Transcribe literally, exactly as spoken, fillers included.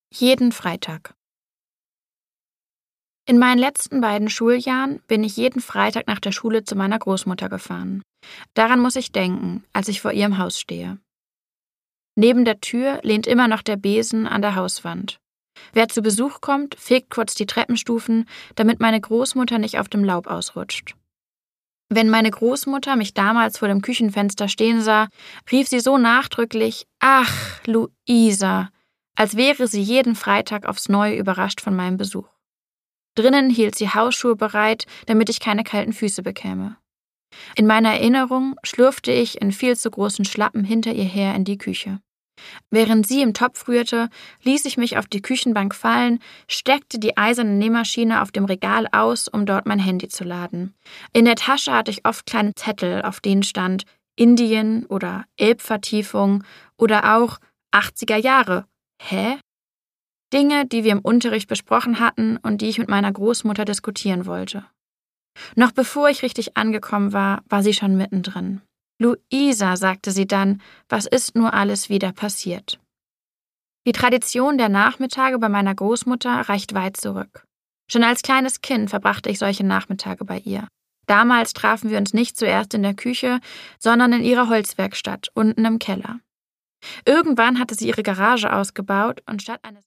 Jeden Freitag. In meinen letzten beiden Schuljahren bin ich jeden Freitag nach der Schule zu meiner Großmutter gefahren. Daran muss ich denken, als ich vor ihrem Haus stehe. Neben der Tür lehnt immer noch der Besen an der Hauswand. Wer zu Besuch kommt, fegt kurz die Treppenstufen, damit meine Großmutter nicht auf dem Laub ausrutscht. Wenn meine Großmutter mich damals vor dem Küchenfenster stehen sah, rief sie so nachdrücklich: »Ach, Luisa«, als wäre sie jeden Freitag aufs Neue überrascht von meinem Besuch. Drinnen hielt sie Hausschuhe bereit, damit ich keine kalten Füße bekäme. In meiner Erinnerung schlurfte ich in viel zu großen Schlappen hinter ihr her in die Küche. Während sie im Topf rührte, ließ ich mich auf die Küchenbank fallen, steckte die eiserne Nähmaschine auf dem Regal aus, um dort mein Handy zu laden. In der Tasche hatte ich oft kleine Zettel, auf denen stand Indien oder Elbvertiefung oder auch achtziger Jahre. Hä? Dinge, die wir im Unterricht besprochen hatten und die ich mit meiner Großmutter diskutieren wollte. Noch bevor ich richtig angekommen war, war sie schon mittendrin. »Luisa«, sagte sie dann, »was ist nur alles wieder passiert?« Die Tradition der Nachmittage bei meiner Großmutter reicht weit zurück. Schon als kleines Kind verbrachte ich solche Nachmittage bei ihr. Damals trafen wir uns nicht zuerst in der Küche, sondern in ihrer Holzwerkstatt, unten im Keller. Irgendwann hatte sie ihre Garage ausgebaut und statt eines